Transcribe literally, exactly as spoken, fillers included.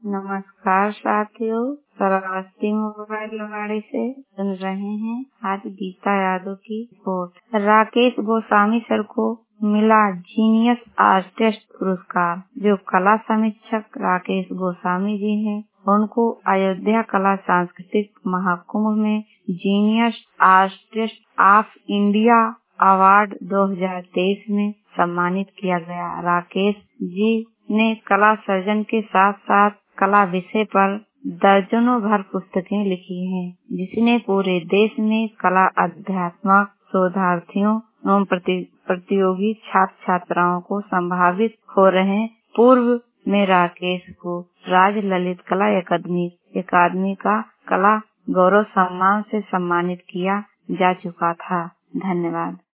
नमस्कार साथियों, श्रावस्ती मोबाइल वाड़ी से सुन रहे हैं आज गीता यादव की रिपोर्ट। राकेश गोस्वामी सर को मिला जीनियस आर्टिस्ट पुरस्कार। जो कला समीक्षक राकेश गोस्वामी जी हैं, उनको अयोध्या कला सांस्कृतिक महाकुंभ में genius artist of India award दो हज़ार तेईस में सम्मानित किया गया। राकेश जी ने कला सर्जन के साथ साथ कला विषय पर दर्जनों भर पुस्तकें लिखी हैं, जिसने पूरे देश में कला अध्यात्मक शोधार्थियों एवं प्रतियोगी छात्र छात्राओं को संभावित हो रहे। पूर्व में राकेश को राज ललित कला अकादमी अकादमी का कला गौरव सम्मान से सम्मानित किया जा चुका था। धन्यवाद।